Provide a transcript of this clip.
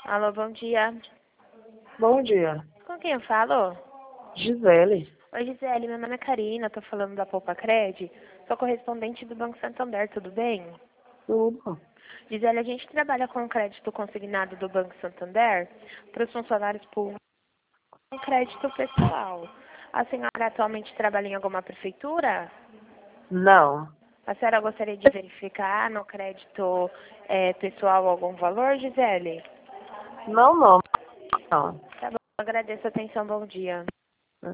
Alô, bom dia. Bom dia. Com quem eu falo? Gisele. Oi, Gisele, meu nome é Karina, tô falando da Poupa Cred. Sou correspondente do Banco Santander, tudo bem? Tudo. Gisele, a gente trabalha com crédito consignado do Banco Santander para os funcionários públicos com crédito pessoal. A senhora atualmente trabalha em alguma prefeitura? Não. A senhora gostaria de verificar no crédito pessoal algum valor, Gisele? Não, não. Não. Tá bom, agradeço a atenção, bom dia.